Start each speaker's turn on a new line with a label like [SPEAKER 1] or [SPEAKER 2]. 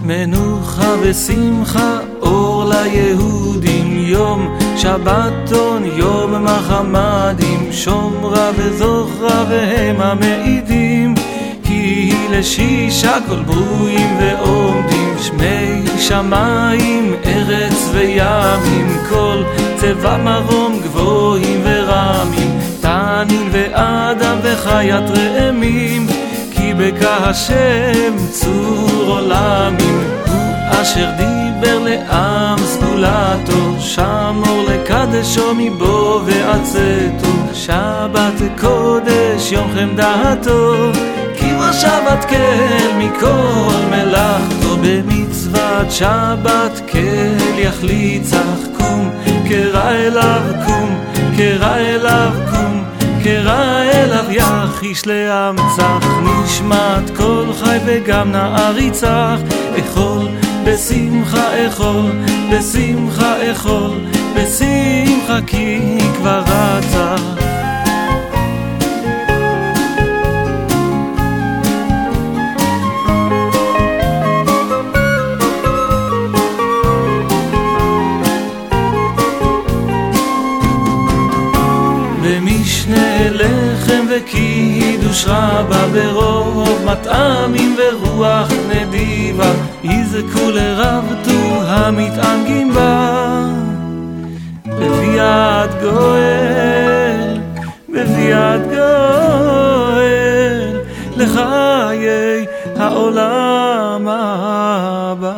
[SPEAKER 1] מנוחה ושמחה אור ליהודים, יום שבתון יום מחמדים, שומרה וזוכרה והם המעידים, כי לשישה כל ברואים ועומדים, שמי שמיים ארץ וימים, כל צבא מרום גבוהים ורמים, תנין ואדם וחיית רעמים, כי בכה השם צור עולמים, הוא אשר דיבר לעם סגולתו, שמור לקדשו מבוא ועצתו, שבת קודש יום חמדתו, כי בשבת כל מכל מלאכתו, במצוות שבת כל יחליצך, קום קרא אליו, קום קרא אליו, קום קרא אליו, יחיש לאמצך, נשמת כל חי וגם נער יצח, אכול בשמחה, אכול בשמחה, אכול בשמחה, כי כבר רצה. במשנה לחם וקידוש רבה, ברוב מטעמים ורוח נדיבה, יזכו לרבתו המתענגים בה, בביאת גואל, בביאת גואל, לחיי העולם הבא.